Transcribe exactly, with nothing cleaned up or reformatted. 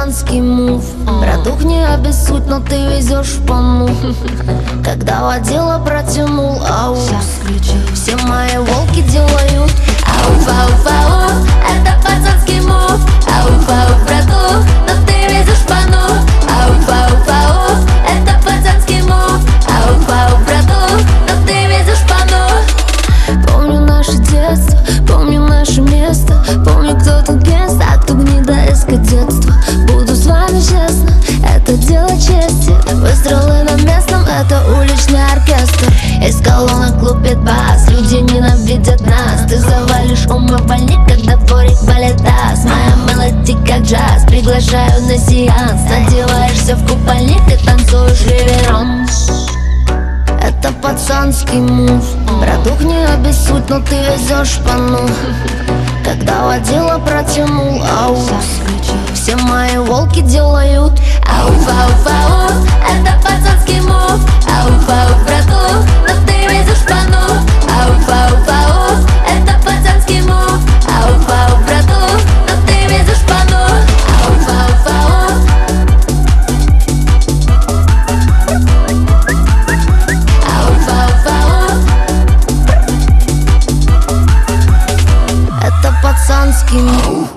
пацанский мув. Братух, не обессудь, но ты везешь в пану. Когда водила протянул аус, все мои волки делают ауф, ауф, ауф. Это пацанский мув. Ауф, ауф, братух, но ты везешь в пану. Ауф, ауф, ауф. Это пацанский мув. Ауф, ауф, братух, но ты везешь в пану. Помню наше детство, помню наше место. Помню, кто тут гест, а кто гнида из кадетства. Буду с вами честно, это дело чести. Выстрелы на местном, это уличный оркестр. Из колонок лупит бас, люди ненавидят нас. Ты завалишь умывальник, когда дворик балетас. Моя мелодия как джаз, приглашаю на сеанс. Надеваешься в купальник и танцуешь реверанс. Это пацанский мув. Братух, не обессудь, но ты везешь в пану. Когда водила протянул аус, все мои волки делают ауф, ауф, ауф. Это пацанский мув. Ауф, ауф, братух, но ты везешь в пану. Ауф, ауф, ауф. Это пацанский мув. Ауф, ауф, братух, но ты везешь в пану. Ауф, ауф, ауф. Ауф, ауф, ауф. Это пацанский мув.